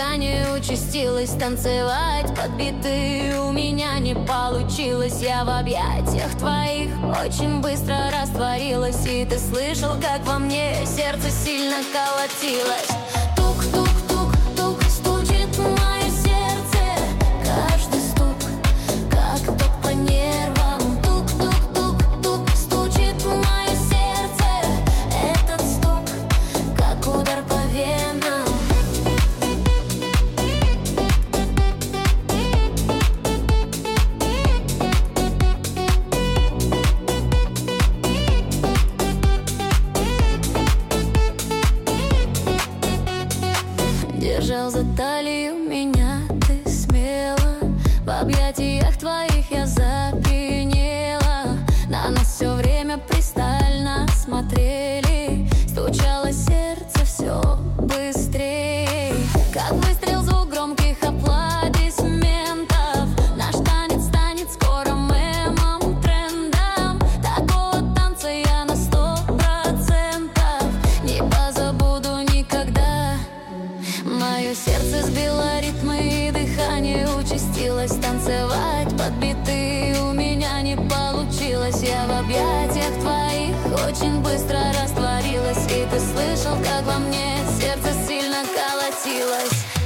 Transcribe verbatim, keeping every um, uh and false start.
дыхание участилось, танцевать под биты у меня не получилось. Я в объятиях твоих очень быстро растворилась, и ты слышал, как во мне сердце сильно колотилось. Тук-тук-тук-тук, стучит мое сердце, каждый стук, как ток по нервам. Тук-тук-тук-тук, стучит мое сердце, этот стук, как удар по венам. Держал за талию меня ты смело, в объятиях твоих я запьянела. На нас все время пристально смотрели, стучало сердце все быстрее. Как выстрел звук громких аплодисментов, наш танец станет скоро мемом, трендом. Такого танца я на сто процентов не позабуду никогда. Мое сердце сбило ритмы, и дыхание участилось, танцевать под биты у меня не получилось. Я в объятиях твоих очень быстро растворилась, и ты слышал, как во мне сердце сильно колотилось.